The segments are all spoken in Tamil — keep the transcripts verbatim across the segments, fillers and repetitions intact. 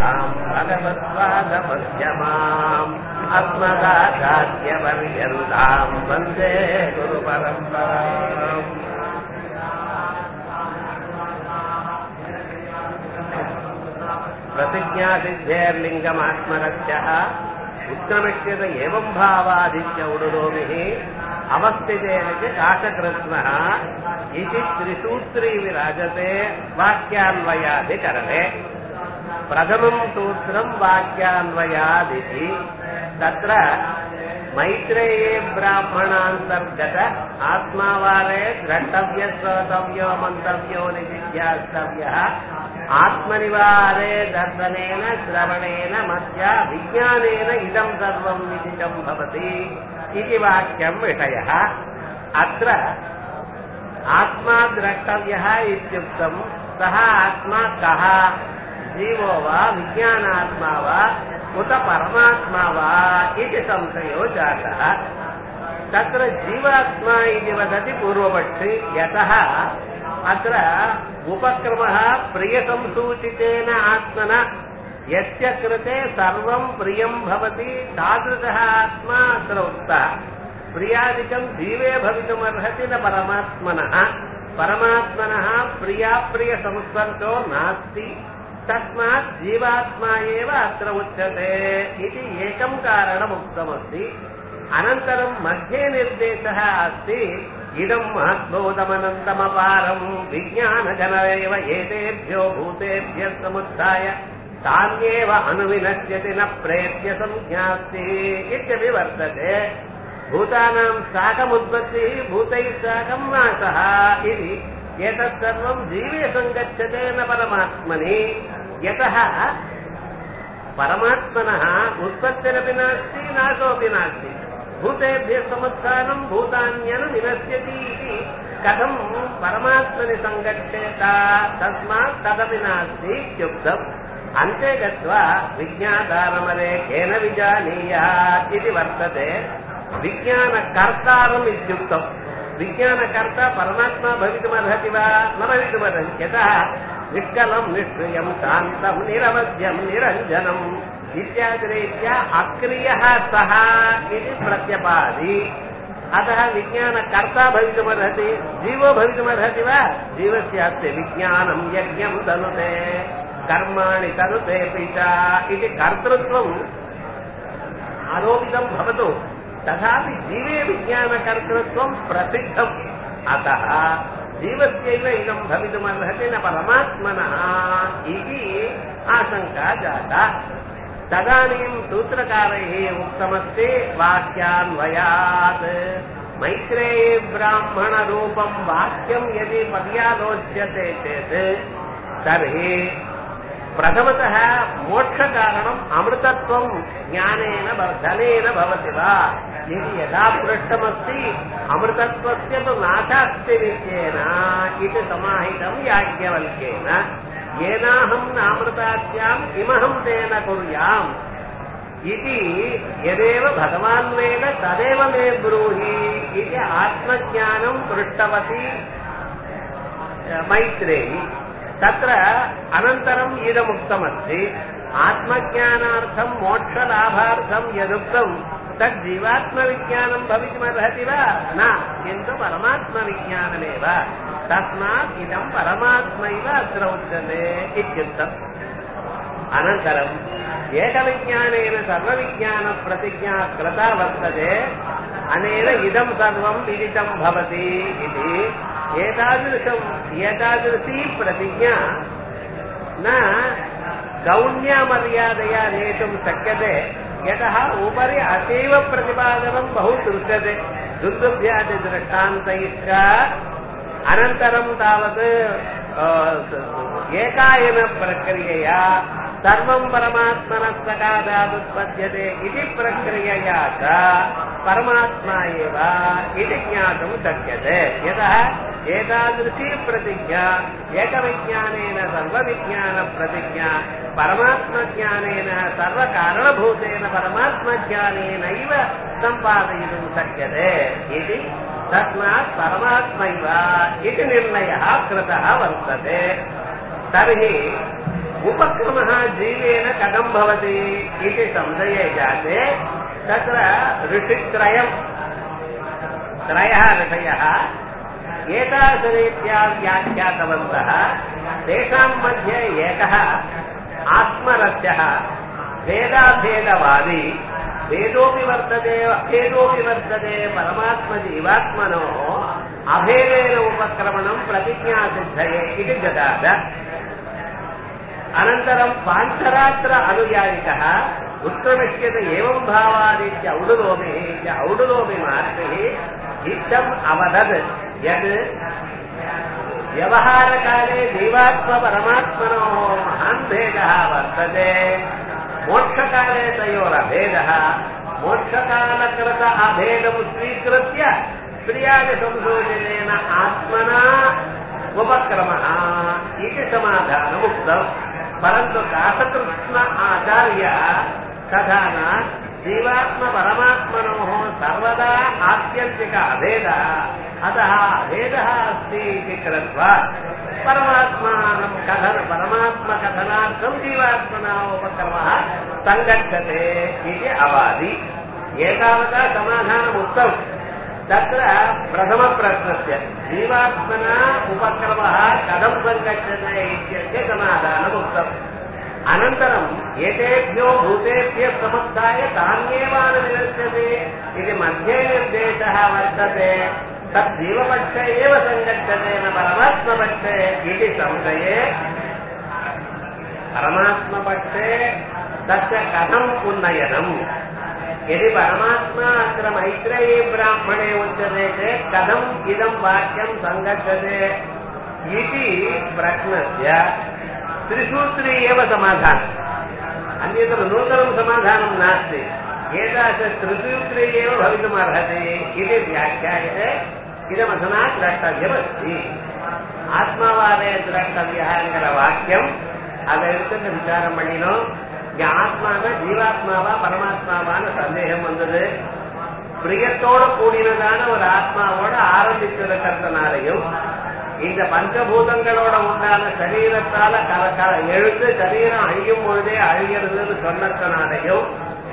सदाम् भगवत्पादमध्यमाम् अस्मदाचार्यपर्यन्ताम् वन्दे गुरुपरम्पराम् प्रतिज्ञासिद्धेर्लिङ्गमात्मरस्यः उत्क्रमिष्यत एवं भावादित्य उडुरोमिः अवस्थितेन च काशकृत्स्नः इति त्रिसूत्री विराजते वाक्यान्वयाधिकरणे। प्रथमं सूत्रं वाक्यान्वयादिति तत्र मैत्रेये ब्राह्मणान्तर्गत आत्मावारे द्रष्टव्य श्रोतव्यो मन्तव्यो निजिज्ञास्तव्यः आत्मनिवारे दर्शनेन श्रवणेन मत्या विज्ञानेन इदं सर्वं विदितं भवति इति वाक्यं विषयः। अत्र आत्मा द्रष्टव्यः इत्युक्तं सः आत्मा कः, जीवो वा विज्ञानात्मा वा उत परमात्मा वा इति संशयो जातः। तत्र जीवात्मा इति वदति पूर्वपक्षी, यतः अत्र उपक्रमः प्रियसंसूचितेन आत्मना यस्य कृते सर्वं प्रियं भवति तादृशः आत्मा अत्र उक्तः। प्रियादिकं जीवे भवितुमर्हति न परमात्मनः। परमात्मनः प्रियाप्रियसंस्पर्शो नास्ति, तस्मात् जीवात्मा एव अत्र उच्यते इति एकं कारणमुक्तमस्ति। अनन्तरं मध्ये निर्देशः अस्ति, इदं महद्भूतमनन्तमपारं विज्ञानजनरेव एतेभ्यो भूतेभ्यः समुत्थाय तान्येव अनुविनश्यति न प्रेत्य संज्ञास्ति इत्यपि वर्तते। भूतानां साकमुत्पत्तिः भूतैः साकं नाशः इति एतत् सर्वं जीवे सङ्गच्छते न परमात्मनि, यतः परमात्मनः उत्पत्तिरपि नास्ति नाशोऽपि नास्ति। भूतेभ्यः समुत्थानं भूतान्यनु विनश्यति इति कथं परमात्मनि सङ्गच्छेत, तस्मात् तदपि नास्ति इत्युक्तम्। अन्ते गत्वा विज्ञातारमरे केन विजानीयात् इति वर्तते। विज्ञानकर्तारम् इत्युक्तम्। विज्ञानकर्ता परमात्मा भवितुमर्हति वा न भवितुमर्हति, यतः निष्कलं निष्क्रियं शान्तं निरवध्यं निरञ्जनम् इत्यादिरीत्या अक्रियः सः इति प्रत्यपादि। अतः विज्ञानकर्ता भवितुमर्हति, जीवो भवितुमर्हति वा? जीवस्य अस्ति विज्ञानं यज्ञं तनुते कर्माणि तनुते पिता इति कर्तृत्वम् आरोपितं भवतु, तथापि जीवे विज्ञानकर्तृत्वं प्रसिद्धम्। अतः जीवस्यैव इदं भवितुमर्हति न परमात्मनः इति आशङ्का जाता। तदानीं सूत्रकारैः उक्तमस्ति वाक्यान्वयात्। मैत्रेये ब्राह्मणरूपं वाक्यं यदि पर्यालोच्यते चेत् तर्हि प्रथमतः मोक्षकारणम् अमृतत्वं ज्ञानेन धनेन भवति वा इति यदा पृष्टमस्ति, अमृतत्वस्य तु नाशास्ति नित्येन इति समाहितं याज्ञवल्क्येन। येनाहं नामृतास्याम् इमहं तेन कुर्याम् इति यदेव भगवान् वेद तदेव मे ब्रूहि इति आत्मज्ञानं पृष्टवती मैत्रेयी। तत्र अनन्तरम् इदमुक्तमस्ति, आत्मज्ञानार्थं मोक्षलाभार्थं यदुक्तं तद् जीवात्मविज्ञानं भवितुमर्हति वा न, किन्तु परमात्मविज्ञानमेव। तस्मात् इदं परमात्मैव अत्र उच्यते इत्युक्तम्। अनन्तरम् एकविज्ञानेन सर्वविज्ञानप्रतिज्ञा कृता वर्तते, अनेन इदं सर्वं विदितं भवति इति। एतादृशम् एतादृशी प्रतिज्ञा न गौण्यमर्यादया नेतुं शक्यते, यतः उपरि अतीव प्रतिपादनं बहु दृश्यते दुर्दुभ्यादिदृष्टान्तैश्च। अनन्तरं तावत् एकायनप्रक्रियया सर्वं परमात्मनः सकाशादुत्पद्यते इति प्रक्रियया च परमात्मा एव इति ज्ञातुं शक्यते। यतः एतादृशी प्रतिज्ञा एकविज्ञानेन सर्वविज्ञानप्रतिज्ञा परमात्मज्ञानेन सर्वकारणभूतेन परमात्मज्ञानेनैव सम्पादयितुं शक्यते इति। तस्मात् परमात्मैव इति निर्णयः कृतः वर्तते। तर्हि उपक्रमः जीवेन कथं भवति इति संशये जाते तत्र ऋषित्रयम् त्रयः ऋषयः एतादृशरीत्या व्याख्यातवन्तः तेषां मध्ये एकः आत्मरस्यः भेदाभेदवादी भेदोऽपि वर्तते भेदोऽपि वर्तते परमात्मजीवात्मनोः अभेदेन उपक्रमणं प्रतिज्ञासिद्धये इति जगाद। अनन्तरं पाञ्चरात्र अनुयायिकः उत्क्रमिष्यते एवं भावादित्य औडुलोभिः च औडुलोभिमार्गैः इत्थम् अवदत् यत् व्यवहारकाले जीवात्मपरमात्मनोः महान् भेदः वर्तते। मोक्षकाले तयोरभेदः मोक्षकालकृत अभेदं स्वीकृत्य प्रियादिसंशोधनेन आत्मना उपक्रमः इति समाधानमुक्तम्। परन्तु दासकृष्ण आचार्यः तथा न जीवात्मपरमात्मनोः सर्वदा आत्यन्तिक अभेदः अतः अभेदः अस्ति इति कृत्वा परमात्मानं कथन परमात्मकथनार्थं जीवात्मना उपक्रमः सङ्गच्छते इति अवादि। एतावता समाधानमुक्तम्। तत्र प्रथमप्रश्नस्य जीवात्मना उपक्रमः कथं सङ्गच्छते इत्यस्य समाधानमुक्तम्। अनन्तरम् एतेभ्यो भूतेभ्यः समुत्थाय तान्येवानुनिवर्त्यते इति मध्ये निर्देशः वर्तते। तत् जीवपक्षे एव सङ्गच्छते न परमात्मपक्षे इति संशये परमात्मपक्षे तस्य कथम् उन्नयनम् यदि परमात्मा अत्र मैत्रेयी ब्राह्मणे उच्यते चेत् कथम् इदं वाक्यं सङ्गच्छते इति प्रश्नस्य त्रिसूत्री एव समाधानम्। अन्यत्र नूतनं समाधानं नास्ति। एतादृश त्रिसूत्री एव भवितुमर्हति इति व्याख्यायते। इदमधुना द्रष्टव्यमस्ति। आत्मावादे द्रष्टव्यः वाक्यम् अदृष्ट विचारं पण्णिनो ஆத்மாவை ஜீவாத்மாவா பரமாத்மாவான சந்தேகம் வந்தது. பிரியத்தோடு கூடினதான ஒரு ஆத்மாவோட ஆரம்பித்திருக்கிறதுனாலையும் இந்த பஞ்சபூதங்களோட உண்டான சரீரத்தால கல எழுந்து சரீரம் அழியும் பொழுதே அழிகிறதுன்னு சொன்னதுனாலையும்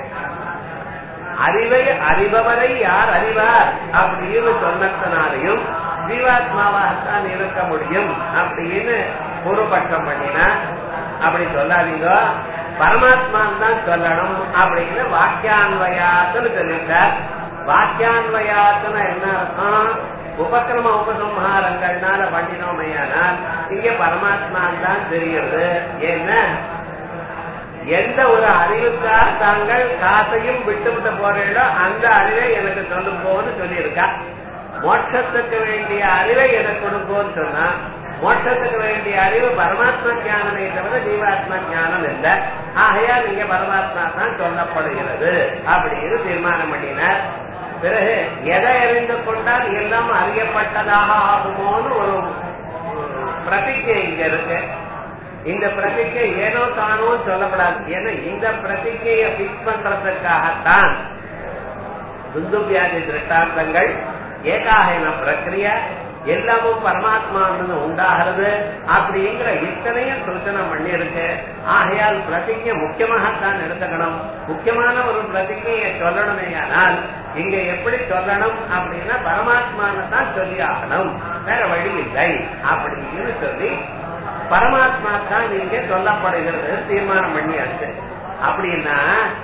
அறிவை அறிபவரை யார் அறிவார் அப்படின்னு சொன்னதுனாலையும் ஜீவாத்மாவாகத்தான் இருக்க முடியும் அப்படின்னு பூர்வபட்சம் பண்ணினா அப்படி சொல்லாதீங்க, பரமாத்மான் தான் சொல்லணும் அப்படின்னு வாக்கியான்வயாத்துன்னு சொல்லிட்டார். வாக்கியான்வயாத்துன்னு என்ன அர்த்தம்? உபக்கிரம உபசம்ஹாரங்கள்னால பண்ணினோமையானால் இங்க பரமாத்மான் தான் தெரியுது. ஏன்னா எந்த ஒரு அறிவுக்காக தாங்கள் காசையும் விட்டு விட்டு போறீங்களோ அந்த அறிவை எனக்கு சொல்லும் போன்னு சொல்லியிருக்கா. மோட்சத்துக்கு வேண்டிய அறிவை எனக்கு கொடுப்போன்னு சொன்னா மோட்சத்துக்கு வேண்டிய அறிவு பரமாத்மா ஞானமே தவிர ஜீவாத்மா ஞானம் இல்லை. ஆகையா நீங்க பரமாத்மா தான் சொல்லப்படுகிறது அப்படின்னு தீர்மானம் பண்ணினார். பிறகு எதை அறிந்து கொண்டால் எல்லாம் அறியப்பட்டதாக ஆகுமோன்னு ஒரு பிரதிஜை இங்க இருக்கு. இந்த பிரதிஜை ஏனோ தானோ சொல்லப்படாது. ஏன்னா இந்த பிரதிஜையை பிக்ஸ் பண்றதுக்காகத்தான் துந்துவியாதி திருஷ்டாந்தங்கள் ஏகாஹன பிரக்ரியா எல்லாமும் பரமாத்மா உண்டாகிறது அப்படிங்கிற இத்தனையும் சூச்சனம் பண்ணி இருக்கு. ஆகையால் பிரதிஜை முக்கியமாகத்தான் எடுத்துக்கணும். முக்கியமான ஒரு பிரதிஜையை சொல்லணுமே ஆனால் இங்க எப்படி சொல்லணும் அப்படின்னா பரமாத்மான தான் சொல்லி ஆகணும், வேற வழி இல்லை அப்படின்னு சொல்லி பரமாத்மா தான் இங்க சொல்லப்படுகிறது தீர்மானம் பண்ணியாச்சு. அப்படின்னா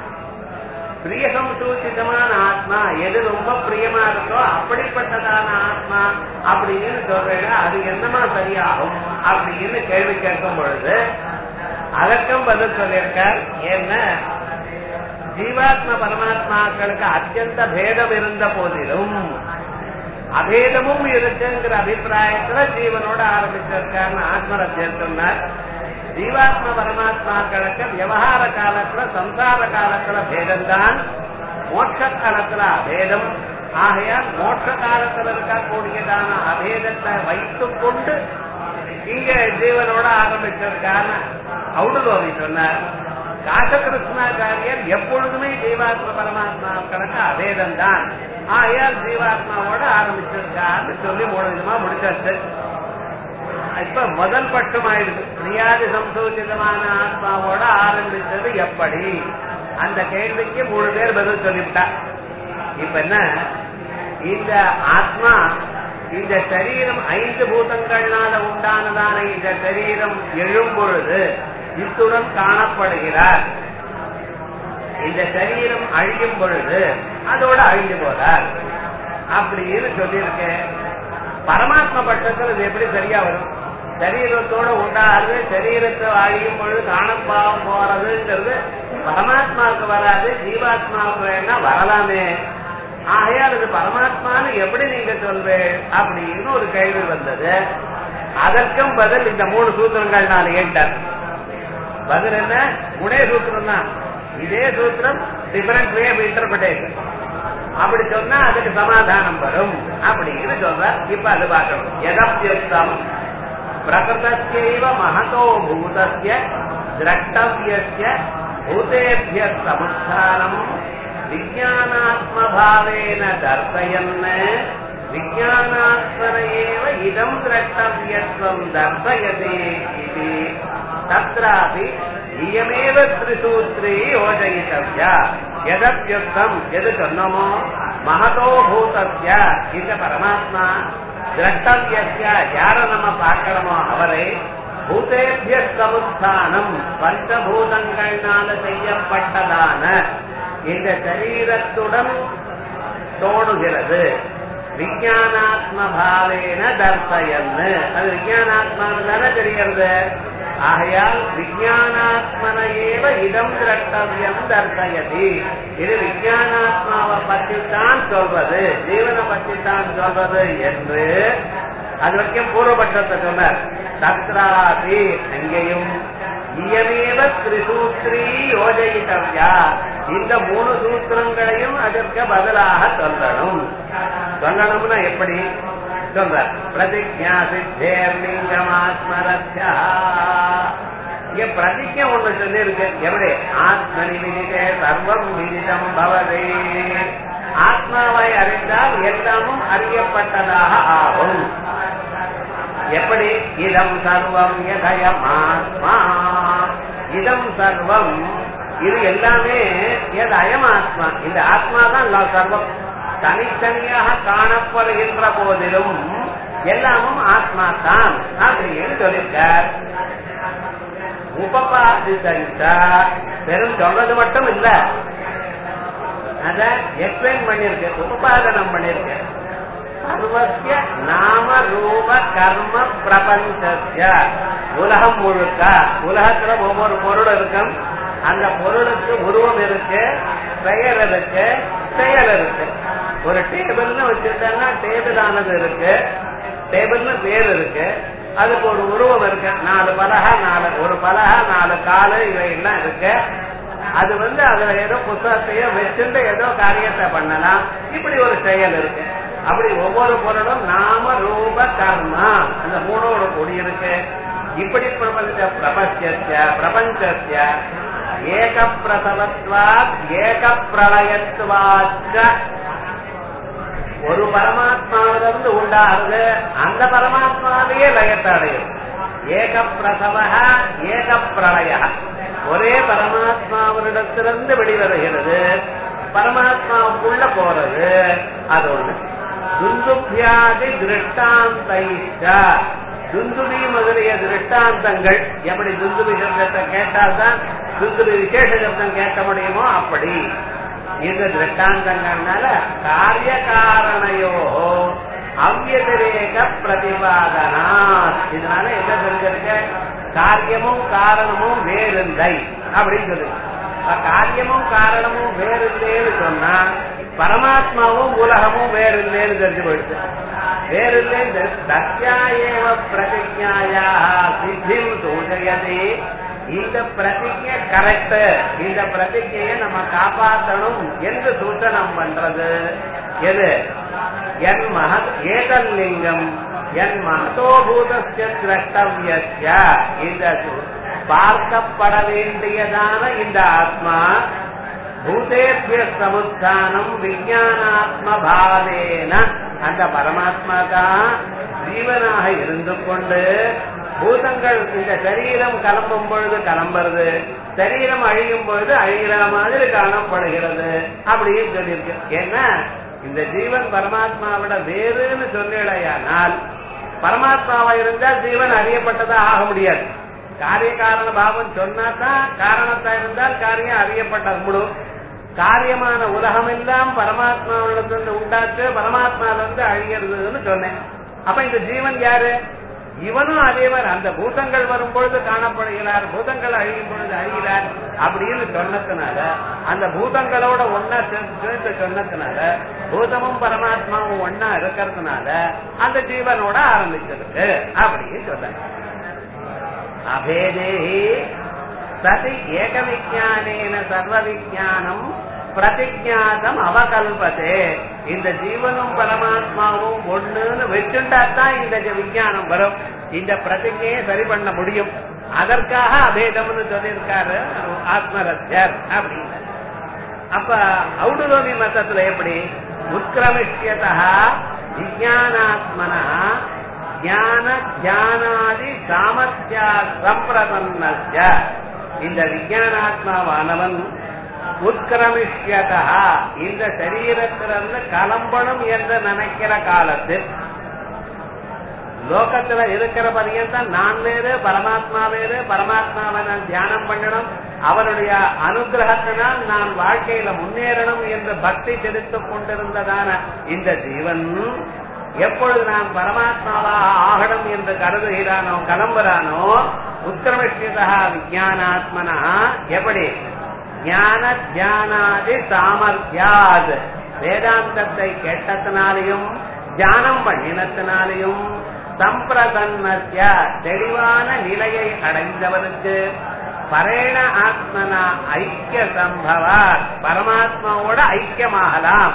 பிரியசம் சூச்சிதமான ஆத்மா எது ரொம்ப பிரியமா இருக்கோ அப்படிப்பட்டதான ஆத்மா அப்படின்னு சொல்றேன். அது என்னமா சரியாகும் அப்படின்னு கேள்வி கேட்கும் பொழுது அதற்கும் பதில் சொல்லியிருக்கார். ஏன்னா ஜீவாத்மா பரமாத்மாக்களுக்கு அத்தியந்த பேதம் இருந்த போதிலும் அபேதமும் இருக்குங்கிற அபிப்பிராயத்துல ஜீவனோட ஆரம்பிச்சிருக்காருன்னு ஆத்மரத்தியர் சொன்னார். ஜீவாத்மா பரமாத்மாக்களுக்கு விவகார காலத்துல சம்சார காலத்துல பேதம்தான், மோட்ச காலத்துல அபேதம். ஆகையால் மோட்ச காலத்துல இருக்கக்கூடியதான அபேதத்தை வைத்துக் கொண்டு இங்க ஜீவனோட ஆரம்பிச்சிருக்கான்னு அவுடுலோவி சொன்னார். காசகிருஷ்ணாச்சாரியர் எப்பொழுதுமே ஜீவாத்மா பரமாத்மாக்களுக்கு அபேதம் தான், ஆகையால் ஜீவாத்மாவோட ஆரம்பிச்சிருக்காருன்னு சொல்லி மூணு விதமா முடிச்சாச்சு. இப்ப முதல் பட்சம் ஆயிடுது. கிரியாதி சம்சோசிதமான ஆத்மாவோட ஆரம்பிச்சது எப்படி? அந்த கேள்விக்கு மூணு பேர் பதில் சொல்லிவிட்டா. இப்ப என்ன, இந்த ஆத்மா இந்த சரீரம் ஐந்து பூதங்கள்னால உண்டானதான இந்த சரீரம் எழும் பொழுது இத்துடன் காணப்படுகிறார். இந்த சரீரம் அழியும் பொழுது அதோட அழிஞ்சு போறார் அப்படின்னு சொல்லியிருக்கேன். பரமாத்மா பட்சத்தில் இது எப்படி சரியா வரும்? சரீரத்தோட உண்டாது, சரீரத்தை அழியும் பொழுது காணப்பாவம் போறதுங்கிறது பரமாத்மாவுக்கு வராது, ஜீவாத்மாவுக்கு வேணா வரலாமே. ஆகையால் இது பரமாத்மான்னு எப்படி நீங்க சொல்வேன் அப்படின்னு ஒரு கேள்வி வந்தது. அதற்கும் பதில் இந்த மூணு சூத்திரங்கள் நான் ஏண்டார். பதில் என்ன? மூணே சூத்திரம் தான். இதே சூத்திரம் டிஃபரண்ட் வே ஆஃப் இன்டர்பிரேஷன். அப்படி சொன்னா அதுக்கு சமாதானம் வரும் அப்படின்னு சொல்ற. இப்ப அது பார்க்கணும். யதப்யுக்தம் பிரகிருதஸ்யைவ மகதோ பூதஸ்ய திரஷ்டவ்யஸ்ய பூதேभ्य சமுத்தானம் விஞ்ஞானாத்மபாவேன தர்சயன் விஞ்ஞானாத்மன ஏவ இதம் திரஷ்டவ்யத்வம் தர்சயதே இதி தத்ராபி இயமேவ த்ரிசூத்ரி யோஜயிதவ்யா. எதப்யுக்தம் எது சொன்னமோ மகதோ பூதஸ்ய இந்த பரமாத்மா, திரஷ்டவ்யஸ்ய யார நம்ம பார்க்கணுமோ அவரை, பூதேभ्य சமுத்தானம் பஞ்சபூதங்கள்னால செய்யப்பட்டதான இந்த சரீரத்துடன் தோணுகிறது. விஞ்ஞானாத்ம பாவேன தர்சயன்னு, அது விஞ்ஞானாத்மான்னு தானே தெரிகிறது. ஆகையால் விஞ்ஞானாத்மன ஏவ இதம் திரஷ்டவ்யம் தர்சயதி. இது விஞ்ஞானாத்மாவை பற்றித்தான் சொல்வது, ஜீவனை பற்றித்தான் சொல்வது என்று அது வரைக்கும் பூர்வபட்சத்தை சொன்னார். தத்ராபி அங்கேயும் இயமேவ திரிசூத்ரி யோஜயிதவ்யா, இந்த மூணு சூத்திரங்களையும் அதற்கு பதிலாக சொல்லணும். சொல்லணும்னா எப்படி சொல்ற? பிரதிஜா சித்தேர்லிங்கமாத்மரத்யா. இங்க பிரதிஜை ஒண்ணு சொல்லி இருக்கு. எப்படி? ஆத்மனி விதிதே சர்வம் விதிதம் பவதே. ஆத்மாவை அறிந்தால் எல்லாமும் அறியப்பட்டதாக ஆகும். எப்படி? இதம் சர்வம் யதயமாத்மா. இதம் சர்வம் இது எல்லாமே யதயமாத்மா. இந்த ஆத்மா தான் சர்வம். தனித்தனியாக காணப்படுகின்ற போதிலும் எல்லாமும் ஆத்மா தான் அப்படின்னு சொல்லியிருக்கார். உபபாதிதா வெறும் சொல்றது மட்டும் இல்ல, அத எக்ஸ்பிளைன் பண்ணிருக்க, உபபாதனம் பண்ணிருக்க. சர்வஸ்ய நாம ரூப கர்ம பிரபஞ்சஸ்ய, உலகம் முழுக்க, உலகத்துல ஒவ்வொரு பொருள் இருக்கும். அந்த பொருளுக்கு உருவம் இருக்கு, பெயர் இருக்கு, செயல் இருக்கு. ஒரு டேபிள்னு வச்சிருந்தாங்கன்னா டேபிள் ஆனது இருக்கு, டேபிள்னு பேர் இருக்கு, அதுக்கு ஒரு உருவம் இருக்கு. நாலு பலகா, நாலு ஒரு பலகா, நாலு காலு, இவையெல்லாம் இருக்கு. அது வந்து அதுல ஏதோ புத்தகத்தையோ வச்சுட்டு ஏதோ காரியத்தை பண்ணலாம். இப்படி ஒரு செயல் இருக்கு. அப்படி ஒவ்வொரு பொருளும் நாம ரூப கர்மா அந்த மூணோடு கூடி இருக்கு. இப்படி பிரபஞ்ச பிரபஞ்ச பிரபஞ்ச ஏக பிரசவத்வாத் ஏக பிரளயத்வாச்ச, ஒரு பரமாத்மாவிலிருந்து உண்டாகுது, அந்த பரமாத்மாவையே லயத்தை அடையும். ஏக பிரசவ ஏக பிரளய, ஒரே பரமாத்மாவினிடத்திலிருந்து வெளிவருகிறது, பரமாத்மாவுக்குள்ள போறது. அது ஒண்ணு. துந்துபியாதி திருஷ்டாந்தைச்ச, துந்துபி முதலிய திருஷ்டாந்தங்கள். எப்படி துந்துபி சப்தத்தை கேட்டால்தான் துந்துபி விசேஷ சப்தம் கேட்க முடியுமோ அப்படி இந்த திருஷ்டாந்தங்கள்னால காரிய காரணையோ அவ்யதிரேக பிரதிபாதனா. இதனால என்ன தெரிஞ்சிருக்க? காரியமும் காரணமும் வேறில்லை அப்படின்னு சொல்லு. காரியமும் காரணமும் வேறில்லைன்னு சொன்னா பரமாத்மாவும் உலகமும் வேறில்லைன்னு தெரிஞ்சு போயிடுச்சு. வேறில்லை தஸ்யாயேவ பிரதிஜாயா சித்திம் சூச்சயதி. இந்த பிரதிஜை கரெக்ட், இந்த பிரதிஜையை நம்ம காப்பாற்றணும் என்று சூச்சனம் பண்றது எது? என் மகத் ஏகலிங்கம் என் மகதோபூதஸ்ய திரஷ்டவ்யஸ்ய, இந்த பார்க்கப்பட வேண்டியதான இந்த ஆத்மா பூதேभ्य சமுத்தானம் விஞ்ஞானாத்ம பாவேன, அந்த பரமாத்மா தான் ஜீவனாக இருந்து கொண்டு பூதங்கள் இந்த சரீரம் கிளம்பும் பொழுது கிளம்புறது, சரீரம் அழியும் பொழுது அழிகிற மாதிரி காணப்படுகிறது அப்படின்னு சொல்லியிருக்கு. ஏன்னா இந்த ஜீவன் பரமாத்மாவிட வேறுன்னு சொல்லலையானால் பரமாத்மாவா இருந்தால் ஜீவன் அறியப்பட்டதா ஆக முடியாது. காரிய காரண பாவம் சொன்னாதான் காரணத்தா இருந்தால் காரியம் அறியப்பட்ட முடியும். காரியமான உலகம் எல்லாம் பரமாத்மாவிலிருந்து உண்டாச்சு, பரமாத்மாவிலிருந்து அழிகிறதுன்னு சொன்னேன். அப்ப இந்த ஜீவன் யாரு? இவனும் அதேவர் அந்த பூதங்கள் வரும்பொழுது காணப்படுகிறார், பூதங்கள் அழியும் பொழுது அழிகிறார் அப்படின்னு சொன்னதுனால அந்த பூதங்களோட ஒன்னா சேர்த்து சொன்னதுனால பூதமும் பரமாத்மாவும் ஒன்னா இருக்கிறதுனால அந்த ஜீவனோட ஆரம்பிச்சிருக்கு அப்படின்னு சொல்ற. அபேதேஹி சதி ஏக விஞ்ஞானேன சர்வ விஞ்ஞானம் பிரதிஜாதம் அவகல்பதே. இந்த ஜீவனும் பரமாத்மாவும் ஒண்ணுன்னு வச்சுட்டாத்தான் இந்த விஞ்ஞானம் வரும், இந்த பிரதிஜையை சரி பண்ண முடியும். அதற்காக அபேதம்னு சொல்லியிருக்காரு ஆத்மரத்யர் அப்படின்னு. அப்ப ஔடுலோமி மதத்துல எப்படி உத்கிரமிஷ்யதா விஞ்ஞானாத்மனா ஞான ஞானாதி சாமர்த்தியா சம்பிரபன்னஸ்ய, இந்த விஞ்ஞானாத்மாவானவன் உத்கிரமிஷ்யதா இந்த சரீரத்திலிருந்து கிளம்பணும் என்று நினைக்கிற காலத்தில் லோகத்துல இருக்கிற பரியந்தான் நான் வேறு பரமாத்மா வேறு, பரமாத்மாவை நான் தியானம் பண்ணணும், அவருடைய அனுகிரகத்தினால் நான் வாழ்க்கையில முன்னேறணும் என்று பக்தி செலுத்திக் கொண்டிருந்ததான இந்த ஜீவன் எப்பொழுது நான் பரமாத்மாவாக ஆகணும் என்று கருதுகிறானோ கிளம்புறானோ உத்கிரமிஷ்யதா விஞ்ஞானாத்மனா எப்படி ஞான தியானாதி சாமர்த்தியாத், வேதாந்தத்தை கேட்டத்தினாலையும் தியானம் பண்ணினத்தினாலையும் சம்பிரதன்னஸ்ய தெளிவான நிலையை அடைந்தவனுக்கு பரேண ஆத்மனா ஐக்கிய சம்பவார் பரமாத்மாவோட ஐக்கியமாகலாம்.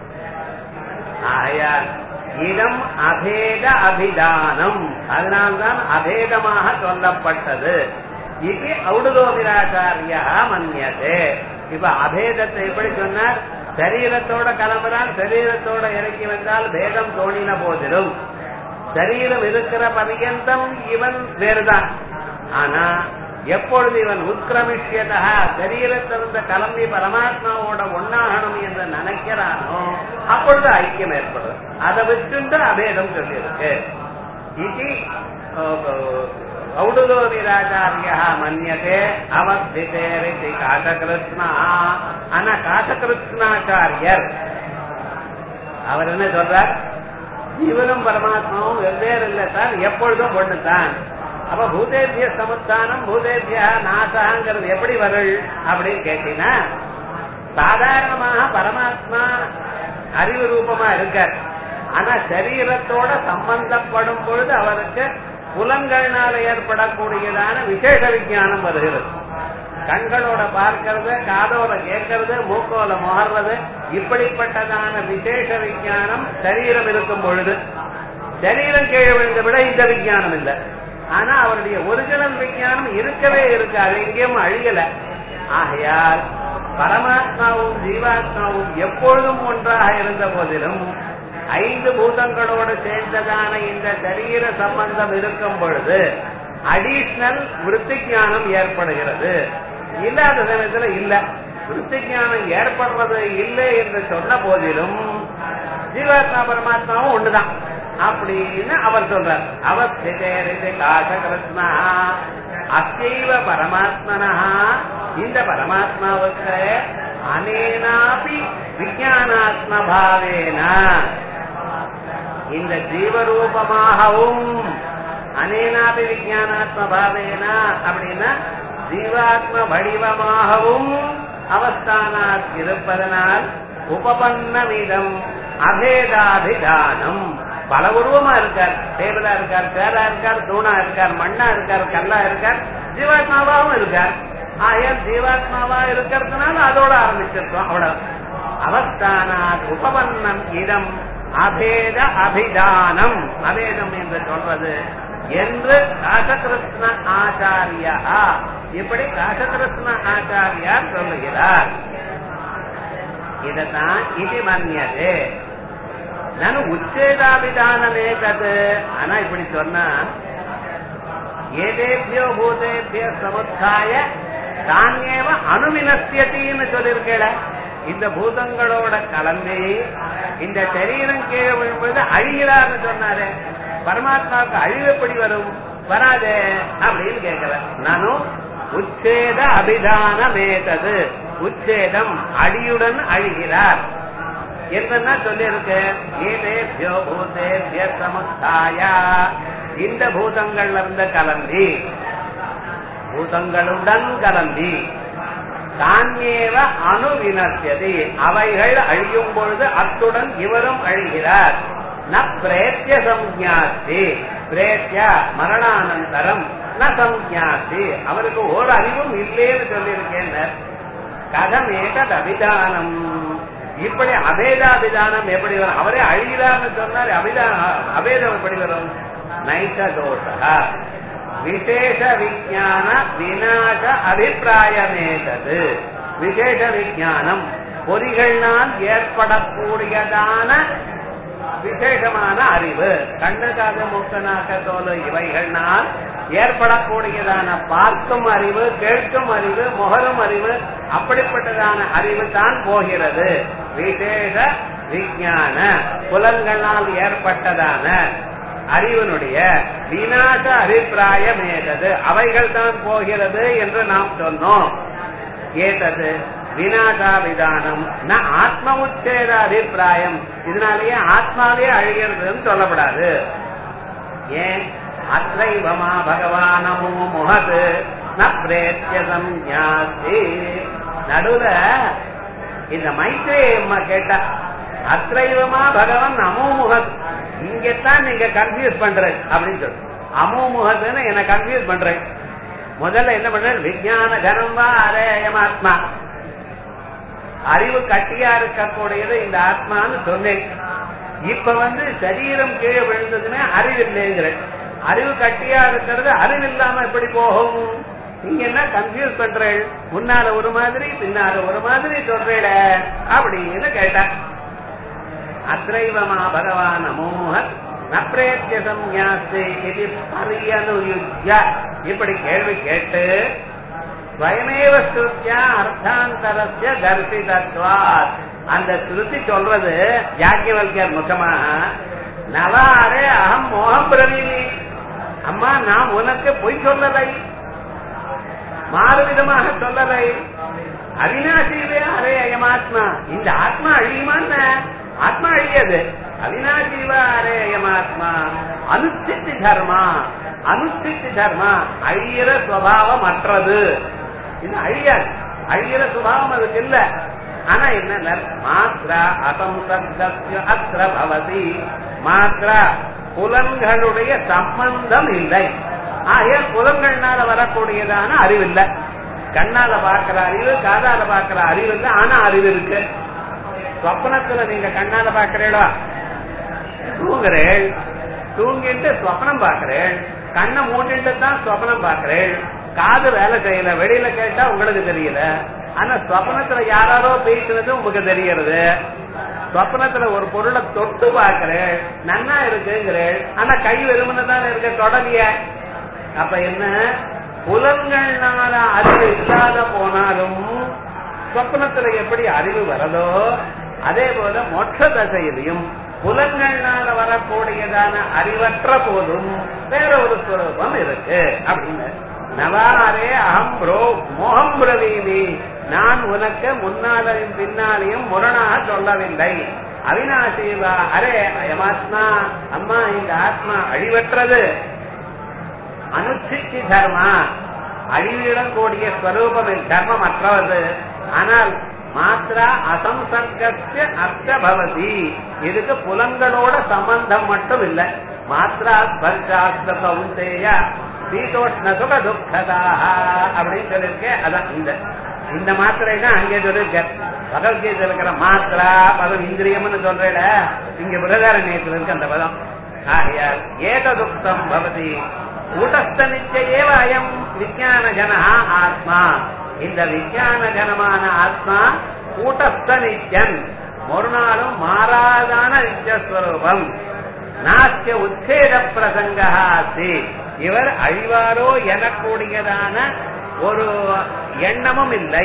ஆயால் இடம் அபேத அபிதானம், அதனால்தான் அபேதமாக சொல்லப்பட்டது. இது ஔடுலோமிராச்சாரியா மன்யதே. இப்ப அபேதத்தை எப்படி சொன்னார்? சரீரத்தோட கிளம்புறான், சரீரத்தோட இறக்கி வந்தால் பேதம் தோணின போதிலும் சரீரம் இருக்கிற பர்யந்தம் இவன் வேறுதான். ஆனா எப்பொழுது இவன் உத்கிரமிஷ்யதா சரீரத்திலிருந்து கிளம்பி பரமாத்மாவோட ஒன்னாகணும் என்று நினைக்கிறானோ அப்பொழுது ஐக்கியம் ஏற்படுது. அதை வச்சுட்டு அபேதம் சொல்லியிருக்கு. இது ஔடுலோமிராச்சாரியா மன்யதே அவஸ்திதேரிதி காசகிருஷ்ணா. ஆனா காசகிருஷ்ணாச்சாரியர் அவர் என்ன சொல்றார்? ஜீவனும் பரமாத்மாவும் வெவ்வேறு இல்லை சார், எப்பொழுதும் ஒண்ணுதான். அப்ப பூதேபிய சமுத்தானம் பூதேபிய நாசங்கிறது எப்படி வருள் அப்படின்னு கேட்டீங்கன்னா, சாதாரணமாக பரமாத்மா அறிவு ரூபமா இருக்கார். ஆனா சரீரத்தோட சம்பந்தப்படும் பொழுது அவருக்கு புலன்கள்னால ஏற்படக்கூடியதான விசேஷ விஞ்ஞானம் வருகிறது. கண்களோட பார்க்கறது, காதோட கேட்கறது, மூக்கோல முகர்றது, இப்படிப்பட்டதான விசேஷ விஞ்ஞானம் சரீரம் இருக்கும் பொழுது. சரீரம் கீழே விழுந்த விட இந்த விஞ்ஞானம் இல்லை. ஆனா அவருடைய ஒரிஜினல் விஞ்ஞானம் இருக்கவே இருக்காது, எங்கேயும் அழியல. ஆகையால் பரமாத்மாவும் ஜீவாத்மாவும் எப்பொழுதும் ஒன்றாக இருந்த போதிலும் ஐந்து பூதங்களோடு சேர்ந்ததான இந்த சரீர சம்பந்தம் இருக்கும் பொழுது அடிஷனல் விருத்தி ஞானம் ஏற்படுகிறது. இல்லாத சமயத்துல இல்ல, விருத்தி ஞானம் ஏற்படுறது இல்லை என்று சொன்ன போதிலும் ஜீவாத்மா பரமாத்மாவும் ஒண்ணுதான் அப்படின்னு அவர் சொல்றார். அவஸ்திதேரிதி காசகிருஷ்ணா அசைவ பரமாத்மனா, இந்த பரமாத்மாவுக்கு அனேனாபி விஞ்ஞானாத்ம பாவேன, இந்த ஜீவரூபமாகவும் அனேனாபி விஞ்ஞானாத்ம பாவேன அப்படின்னா ஜீவாத்ம வடிவமாகவும் அவஸ்தானாத் இருப்பதனால் உபபன்னமிதம் அபேதாபிதானம். பல உருவமா இருக்கார், டேபிளா இருக்கார், சேரா இருக்கார், தூணா இருக்கார், மண்ணா இருக்கார், கல்லா இருக்கார், ஜீவாத்மாவாவும் இருக்கார். ஆயால் ஜீவாத்மாவா இருக்கிறதுனால அதோட ஆரம்பிச்சிருக்கோம் அவ்வளவு. அவஸ்தானாத் உபபன்னம் இடம் அபேத அபிதானம், அபேதம் என்று சொல்றது என்று காசகிருஷ்ண ஆச்சாரியா, இப்படி காசகிருஷ்ண ஆச்சாரியார் சொல்லுகிறார். இதத்தான் இது மன்யதே. நான் உச்சேதாபிதானமே கது. ஆனா இப்படி சொன்னா ஏதேபியோ பூதேபிய சமுத்தாய தானேவ அணுவினஸ்யத்தின்னு சொல்லிருக்கேட. இந்த பூதங்களோட கலந்து இந்த சரீரம் கீழே விழும்பொழுது அழிகிறார்னு சொன்னாரு. பரமாத்மாவுக்கு அழிவு எப்படி வரும்? வராதே அப்படின்னு கேட்கல. நானும் உச்சேத அபிதானமேதது, உச்சேதம் அடியுடன் அழிகிறார் என்ன சொல்லி இருக்கு. ஏதேபியோ பூதேபிய சமுத்தாயா, இந்த பூதங்கள்ல இருந்து கலந்தி, பூதங்களுடன் கலந்தி, தானேவ அணுவினர்த்தியது, அவைகள் அழியும் பொழுது அத்துடன் இவரும் அழிகிறார். ந பிரேத்திய சம்ஞாசி, பிரேத்திய மரணானந்தரம் ந சம்ஞாசி, அவருக்கு ஒரு அறிவும் இல்லேன்னு சொல்லியிருக்கேன். கதம் ஏகத் அபிதானம், இப்படி அபேதாபிதானம் எப்படி வரும்? அவரே அழிகிறார்னு சொன்னார். அபிதான அபேதம் எப்படி வரும்? நைச தோஷா விசேஷ விஞ்ஞான விநாச அபிப்பிராயமேதது. விசேஷ விஞ்ஞானம் பொறிகள்னால் ஏற்படக்கூடியதான விசேஷமான அறிவு, கண்ணுக்காக மூக்கனாக்க தோல் இவைகள்னால் ஏற்படக்கூடியதான பார்க்கும் அறிவு, கேட்கும் அறிவு, முகரும் அறிவு, அப்படிப்பட்டதான அறிவு தான் போகிறது. விசேஷ விஞ்ஞான புலன்களால் ஏற்பட்டதான அறிவனுடைய விநாச அபிப்பிராயம் ஏதது, அவைகள் தான் போகிறது என்று நாம் சொன்னோம். ஏதது விநாசாபிதானம் ந ஆத்ம உச்சேத அபிப்பிராயம், இதனாலேயே ஆத்மாவே அழிகிறதுன்னு சொல்லப்படாது. ஏன்? அத்ரைவமா பகவானமோ முகது ந பிரேத்தியம் ஞாசி. நடுவுல இந்த மைத்ரேயம்மா கேட்டா அத்ரைவமா பகவான் அமோமுகத், இங்கத்தான் நீங்க கன்ஃபியூஸ் பண்றேன் அப்படின்னு சொல்லு. அமோமுகத்துன்னு என்ன கன்ஃபியூஸ் பண்றேன். முதல்ல என்ன பண்ற? விஞ்ஞான கனம் வா அரேயம் ஆத்மா, அறிவு கட்டியா இருக்கக்கூடியது இந்த ஆத்மான்னு சொன்னேன். இப்ப வந்து சரீரம் கீழே விழுந்ததுமே அறிவில்லைங்கிற, அறிவு கட்டியா இருக்கிறது அறிவில்லாம எப்படி போகும்? நீங்க என்ன கன்ஃபியூஸ் பண்றேன், முன்னால ஒரு மாதிரி பின்னால ஒரு மாதிரி சொல்றேட அப்படின்னு கேட்ட. அத்ரைவமா பகவான் அமோக நப்ரேத்திய சம்ஞாசி இது பரியனுயுஜ்ய, இப்படி கேள்வி கேட்டு ஸ்வயமேவ ஸ்ருத்யா அர்த்தாந்தரஸ்ய தர்சிதத்வாத், அந்த ஸ்ருதி சொல்றது யாக்கியவல்யர் முகமாக நவாரே அகம் மோகம் பிரவீனி, அம்மா நான் உனக்கு பொய் சொல்லலை, மாறுவிதமாக சொல்லலை. அவிநாசிவே அரே அயமாத்மா, இந்த ஆத்மா அழியுமான ஆத்மா அழியாது. அவிநாசிவா அரே அயமாத்மா அனுஷ்டித்தி தர்மா, அனுஷ்டித்தி தர்மா அழியிற சுவாவம் அற்றது. இது அழியாது, அழியிற சுபாவம் அதுக்கு இல்ல. ஆனா என்ன? மாத்ரா அசம்சப்தஸ்ய அத்ர பவதி, மாத்ரா புலன்களுடைய சம்பந்தம் இல்லை. ஆகிய புலன்கள்னால வரக்கூடியதான அறிவு இல்ல. கண்ணால பாக்குற அறிவு, காதால பாக்குற அறிவு இல்ல, ஆனா அறிவு இருக்கு. சொப்னத்துல நீங்க கண்ணால பாக்குறீங்களா? தூங்குறேன், தூங்கிட்டு சொப்னம் பாக்குறேன், கண்ணை மூட்டிட்டு தான் சொப்னம் பாக்குறேன், காது வேலை செய்யல, வெளியில கேட்டா உங்களுக்கு தெரியல. ஆனா சொப்னத்துல யாராரோ பேசுறது உங்களுக்கு தெரியறது. சொப்னத்துல ஒரு பொருளை தொட்டு பாக்குறேன், நன்னா இருக்குங்கிறேன், ஆனா கை வெறுமனதான் இருக்க, தொடலிய. அப்ப என்ன? புலன்கள்னால அறிவு இல்லாத போனாலும் சொப்னத்துல எப்படி அறிவு வரதோ அதே போல மோட்ச தசையிலையும் புலன்கள்னால வரக்கூடியதான அறிவற்ற போதும் வேற ஒரு ஸ்வரூபம் இருக்கு அப்படின்னு. நவாரே அகம் ப்ரோ மோகம் பிரவீமி, நான் உனக்கு முன்னாலையும் பின்னாலையும் முரணாக சொல்லவில்லை. அவிநாசிவா அரே அயமாத்மா, அம்மா இந்த ஆத்மா அழிவற்றது. அனுச்சித்தி தர்மா, அழிவிடக்கூடிய ஸ்வரூபம் தர்மம் அற்றது. ஆனால் மாத்ரா அசம்சர்கஸ்ய அர்த்த பவதி, இதுக்கு புலன்களோட சம்பந்தம் மட்டும் இல்லை. மாத்ரா ஸ்பர்ஷாஸ்த கௌந்தேய சீதோஷ்ண சுக துக்கதாக அப்படின்னு சொல்லியிருக்கேன். அதான் இந்த இந்த மாத்திரை தான் அங்கே சொல்லிருக்க. பகவத்கீதை இருக்கிற மாத்ரா பதம் இந்திரியம்னு சொல்றேட, இங்க பிரதாரண்யத்தில் இருக்கு அந்த பதம். ஆகையால் ஏகதுக்தம் பவதி கூட்டஸ்த நிச்சயேவ அயம் விஞ்ஞான ஜனா ஆத்மா, இந்த விஞ்ஞான ஜனமான ஆத்மா கூட்டஸ்த நித்தியன் ஒரு நாளும் மாறாதான நித்தியஸ்வரூபம். நாஸ்ய உச்சேத பிரசங்கா அஸ்தி. இவர் அழிவாரோ எனக்கூடியதான ஒரு எண்ணமும் இல்லை.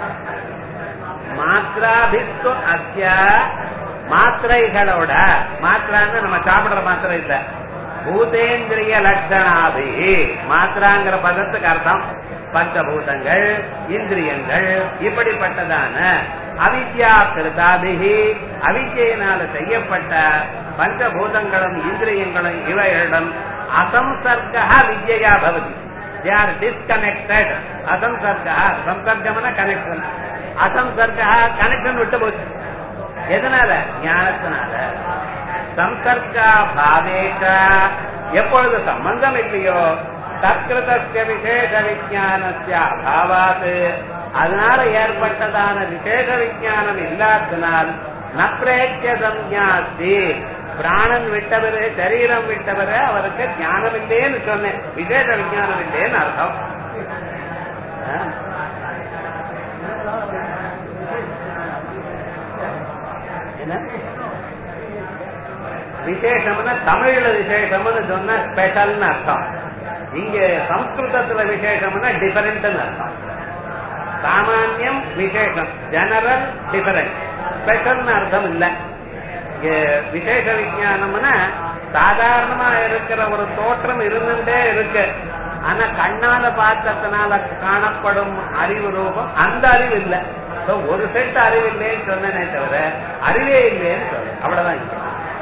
மாத்ராபிஸ்து அஸ்ய மாத்திரைகளோட, மாத்திரான்னு நம்ம சாப்பிடுற மாத்திரை இல்ல, பூதேந்திரிய லட்சணாபி. மாத்திராங்கிற பதத்துக்கு அர்த்தம் பஞ்சபூதங்கள், இந்திரியங்கள், இப்படிப்பட்டதான அவித்யா கிருதாபிகி, அவித்யினால செய்யப்பட்ட பஞ்சபூதங்களும் இந்திரியங்களும் இவைகளிடம் அசம்சர்கா வித்யா பவதி. They are disconnected. அசம்சர்கா, சம்சர்கம்னா கனெக்ஷன், அசம்சர்கா கனெக்ஷன் விட்டு போச்சு. எதனால? ஞானத்தினால. சம்சர்கா பாவேக, எப்பொழுது சம்பந்தம் இல்லையோ தத்கிருதஸ்ய விசேஷ விஞ்ஞானஸ்ய அபாவாத், அதனால ஏற்பட்டதான விசேஷ விஞ்ஞானம் இல்லாதனால் நப்ரேக்ய சம்ஞாஸ்தி, பிராணன் விட்டவரு சரீரம் விட்டவரு அவருக்கு ஞானம் இல்லேன்னு சொன்னேன், விசேஷ விஞ்ஞானம் இல்லேன்னு அர்த்தம். விசேஷம்னா தமிழ்ல விசேஷம்னு சொன்ன ஸ்பெஷல்னு அர்த்தம். இங்க சம்ஸ்கிருதத்துல விசேஷம்னா டிஃபரெண்ட் அர்த்தம். சாமான்யம் விசேஷம், ஜெனரல் டிஃபரெண்ட், ஸ்பெஷல் அர்த்தம் இல்ல. விசேஷ விஞ்ஞானம்னா சாதாரணமா இருக்கிற ஒரு தோற்றம் இருந்துட்டே இருக்கு, ஆனா கண்ணால பார்த்ததுனால காணப்படும் அறிவு ரூபம் அந்த அறிவு இல்ல. ஒரு செட் அறிவு இல்லைன்னு சொன்னே தவிர அறிவே இல்லைன்னு சொல்ல, அவ்வளவுதான்.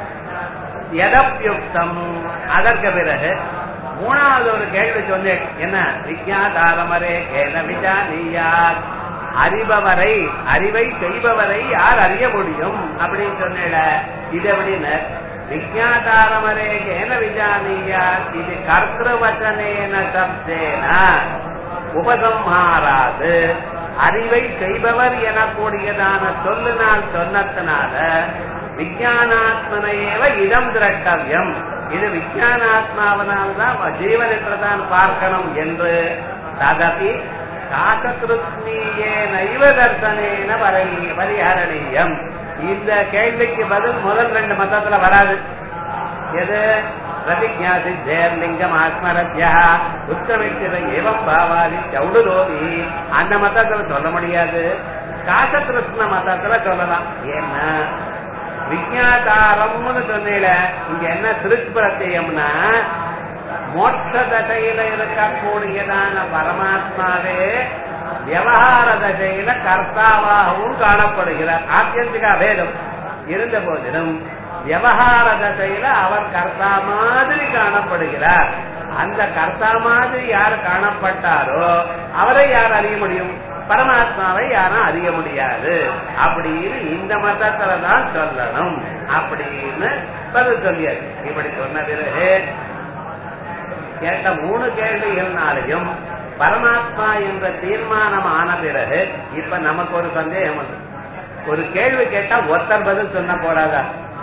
எதப்யுக்தம், அதற்கு பிறகு மூணாவது ஒரு கேள்வி சொன்னேன். என்ன? விஞ்ஞாதாரமரே கேன விஜானியார், அறிபவரை, அறிவை செய்பவரை யார் அறிய முடியும் அப்படின்னு சொன்ன. இது எப்படின்னு, விஞ்ஞாதாரமரே கேன விஜானியார், இது கர்த்தவச்சனேன சப்தேன உபசம்ஹாராது, அறிவை செய்பவர் எனக்கூடியதான சொல்லினால் சொன்னத்தினால விஞ்ஞானாத்மனையேவ இதம் திரட்டவியம், இது விஞ்ஞானாத்மாவனால்தான் ஜீவனத்தான் பார்க்கணும் என்று. ததபி காசகிருத்மீயே நைவ தர்சனேன பரிஹரணீயம். இந்த கேள்விக்கு பதில் முதல் ரெண்டு மதத்துல வராது. எது? பிரதிஜா சித்தேர் லிங்கம் ஆத்மரத்யா உத்தமித்திர ஏவம் பாவாதி சௌடுலோவி, அந்த மதத்துல சொல்ல முடியாது. காசகிருஷ்ண மதத்துல சொல்லலாம். ஏன்னா விஞ்ஞாதாரம்னு சொன்னீல, இங்க என்ன திருஷ்பிரத்தியம்னா மோட்ச தசையில இருக்கக்கூடியதான பரமாத்மாவே விவகார தசையில கர்த்தாவாகவும் காணப்படுகிறார். ஆத்தியந்திக அபேதம் இருந்த போதிலும் விவகார தசையில அவர் கர்த்தா மாதிரி காணப்படுகிறார். அந்த கர்த்தா மாதிரி யார் காணப்பட்டாரோ அவரை யார் அறிய முடியும்? பரமாத்மாவை யாரும் அறிய முடியாது. அப்படின்னு இந்த மதத்துல தான் சொல்லணும் அப்படின்னு பதில் சொல்லியாச்சு. இப்படி சொன்ன பிறகு கேட்ட மூணு கேள்விகள்னாலையும் பரமாத்மா என்ற தீர்மானம் ஆன பிறகு இப்ப நமக்கு ஒரு சந்தேகம் வந்து, ஒரு கேள்வி கேட்டா ஒருத்தர் பதில் சொன்ன போறாதா?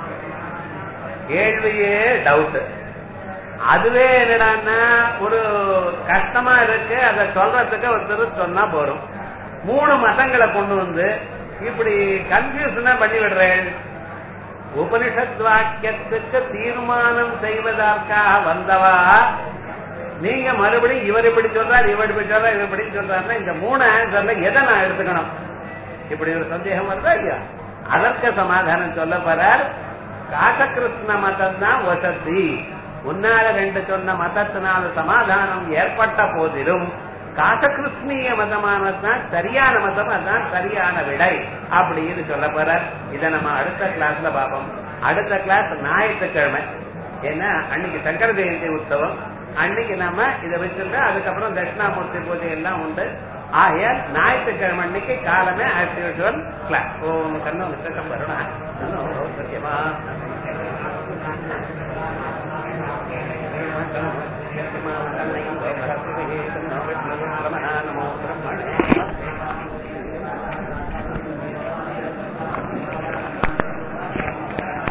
கேள்வியே டவுட். அதுவே என்னடான்னா ஒரு கஷ்டமா இருக்கு, அதை சொல்றதுக்கு ஒருத்தர் சொன்னா போறோம். மூணு மதங்களை கொண்டு வந்து இப்படி கன்ஃபியூஷனா பண்ணி விடுறேன். உபனிஷத் வாக்கியத்துக்கு தீர்மானம் செய்வதற்காக வந்தவா நீங்க மறுபடியும் இவர் இப்படி சொல்றாரு, இவர் இப்படி சொல்றாரு, இவர் இப்படி சொல்றாருன்னா இந்த மூணு ஆன்சர்ல எதை நான் எடுத்துக்கணும்? இப்படி ஒரு சந்தேகம் வருதா இல்லையா? அதற்கு சமாதானம் சொல்ல போறார். காசகிருஷ்ண மதம் தான் வசதி. முன்னால ரெண்டு சொன்ன மதத்தினால சமாதானம் ஏற்பட்ட போதிலும் காசகிருஷ்ணிய மதமானதுதான் சரியான மதம், அதுதான் சரியான விடை அப்படின்னு சொல்ல போறார். இதை நம்ம அடுத்த கிளாஸ்ல பார்ப்போம். அடுத்த கிளாஸ் ஞாயிற்றுக்கிழமை. ஏன்னா அன்னைக்கு சங்கர ஜெயந்தி உற்சவம், அன்னைக்கு நம்ம இதை வச்சுட்டு அதுக்கப்புறம் தட்சிணாமூர்த்தி பூஜை எல்லாம் உண்டு. ஆகையால் ஞாயிற்றுக்கிழமை அன்னைக்கு காலமே ஆஸ் யூசுவல் கிளாஸ். ஓம் கண்ணு விசேஷம் வருணா சத்தியமா கண்ணை